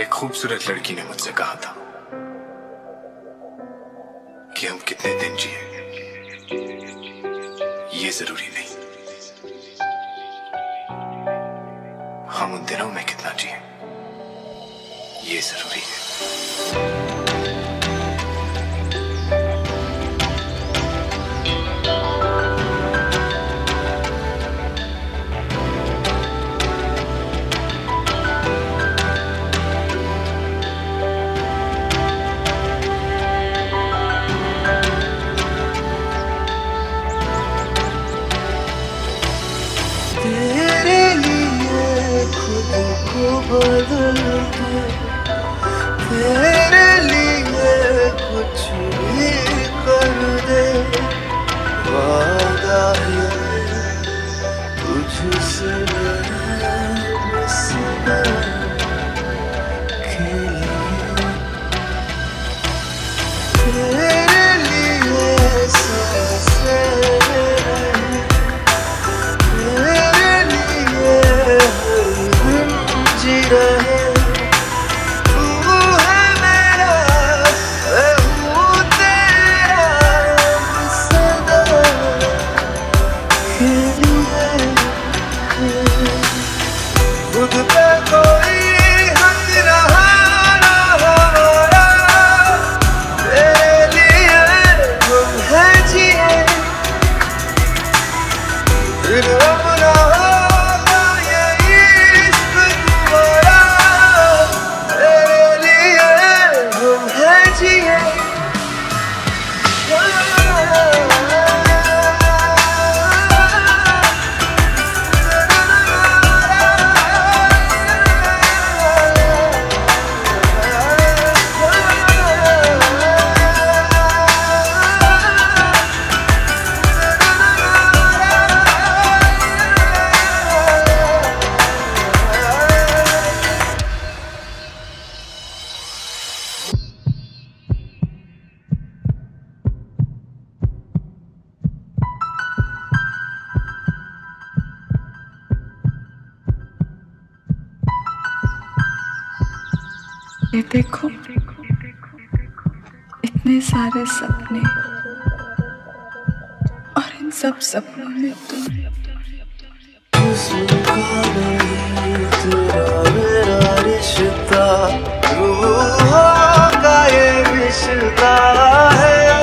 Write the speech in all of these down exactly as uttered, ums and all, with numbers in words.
एक खूबसूरत लड़की ने मुझसे कहा था कि हम कितने दिन जिए ये जरूरी नहीं, हम उन दिनों में कितना जिए ये जरूरी है। तेरे लिए खुद को बदल दे, तेरे लिए कुछ भी कर दे, वादा है तुझसे मेरा मिसना के लिए, तेरे लिए सांसें जी रहे, तू है मेरा, मैं हूँ तेरा सदा के लिए। खुद पे कोई हक रहा ना हमारा, तेरे लिए हम हैं जिए, फिर अपना ये देखो इतने सारे सपने और इन सब सपनों में तुम। तेरा मेरा रिश्ता रूहों का ये रिश्ता है,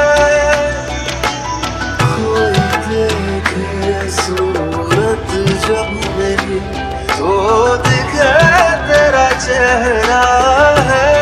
कोई देखे सूरत जब मेरी तो दिखे तेरा चेहरा है,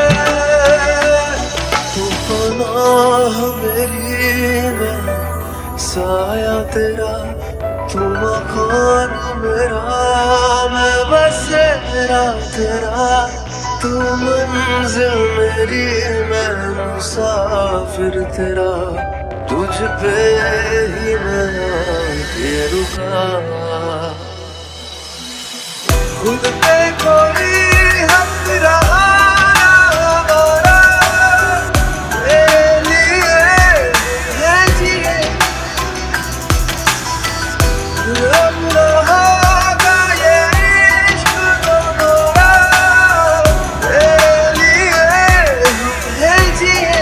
तू पनाह मेरी मैं साया तेरा, तू मकान मेरा मैं बसेरा तेरा, तू मंजिल मेरी मैं मुसाफिर तेरा, तुझ पे ही मैं आके रुका। खुद पे कोई हक रहा ना हमारा, तेरे लिए है जिए, अपना होगा ये इश्क दोबारा, तेरे लिए है जिए,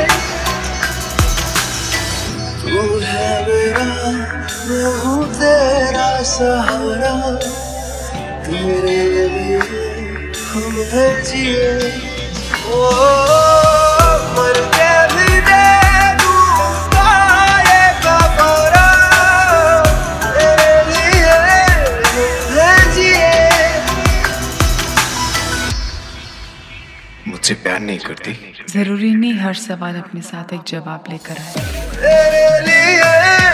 तू है मेरा, मैं हूँ तेरा सहारा, तेरे लिए हम हैं जिए, ओ मर के भी दे दूंगा ये कफारा, तेरे लिए हम हैं जिए। मुझसे प्यार नहीं करती? जरूरी नहीं हर सवाल अपने साथ एक जवाब लेकर आए। तेरे लिए